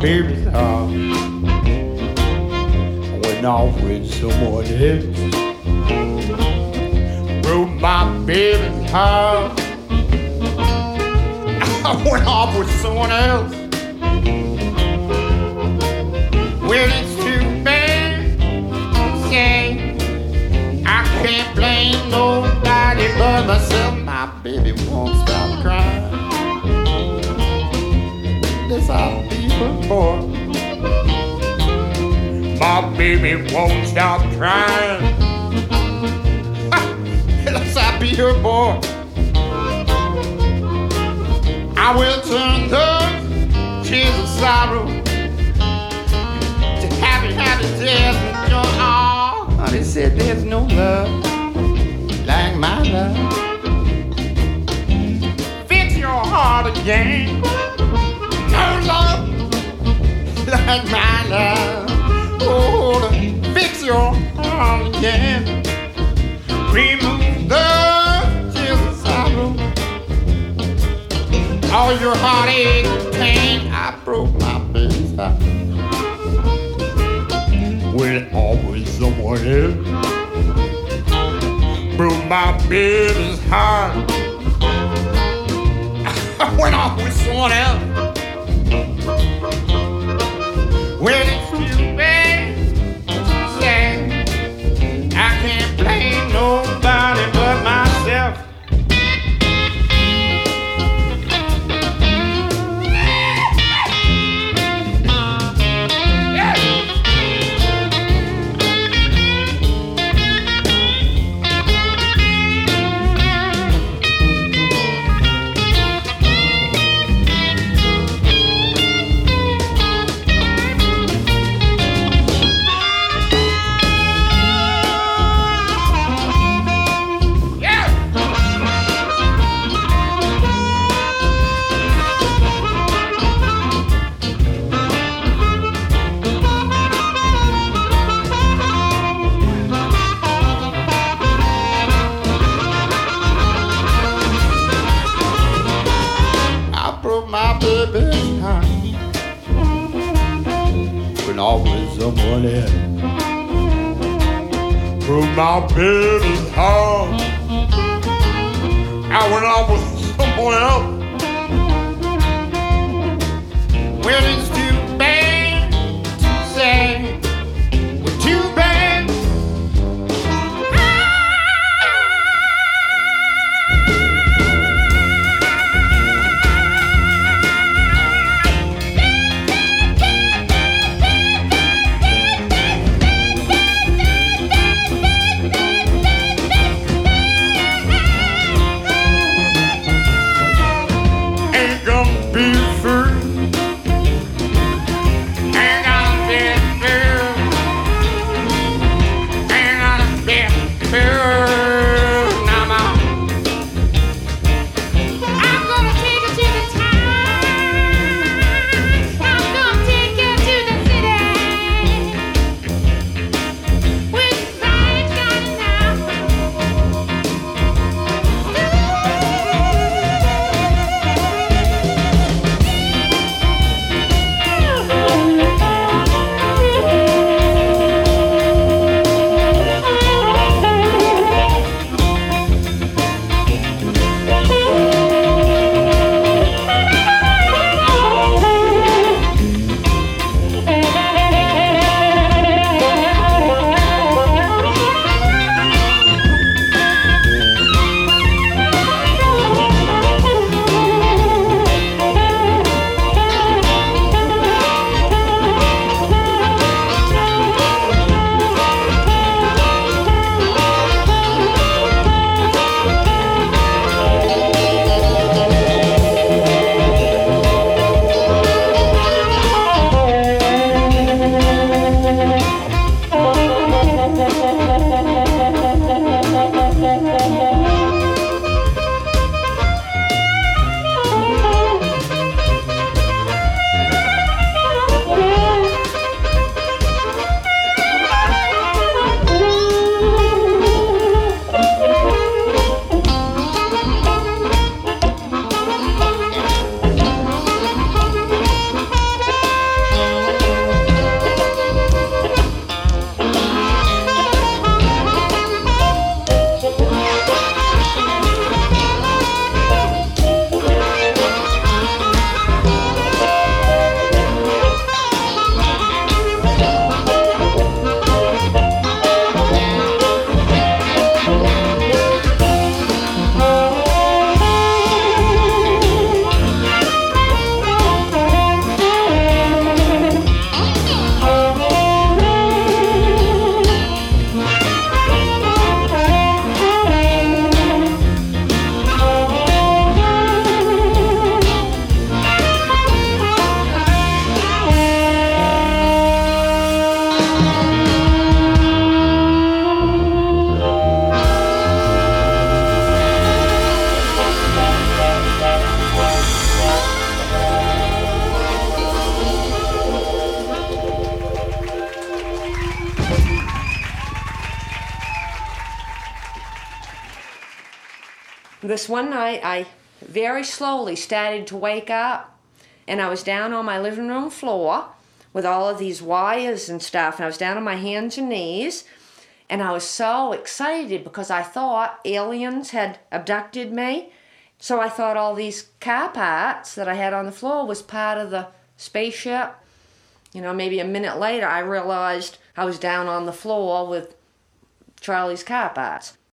baby's heart. I went off with someone else. Broke my baby's heart. I went off with someone else. Well, it's too bad. Say, I can't blame nobody but myself. My baby won't stop crying. This I'll be her boy. My baby won't stop crying. This I'll be her boy. I will turn those tears of sorrow to happy, happy tears of joy. Oh, honey said there's no love like my love. Fix your heart again. No love like my love. Oh, fix your heart again. Remove the tears of sorrow. All your heartache and pain. I broke my baby's heart. Went off with someone else. Broke my baby's heart. I went off with someone else. Well, it's too bad. Sad. I can't blame nobody but myself. With someone else. Broke my baby's heart. I went off with someone else. Well, it's too bad to say. Well, too bad. This one night, I very slowly started to wake up, and I was down on my living room floor with all of these wires and stuff, and I was down on my hands and knees, and I was so excited because I thought aliens had abducted me. So I thought all these car parts that I had on the floor was part of the spaceship. You know, maybe a minute later, I realized I was down on the floor with Charlie's car parts.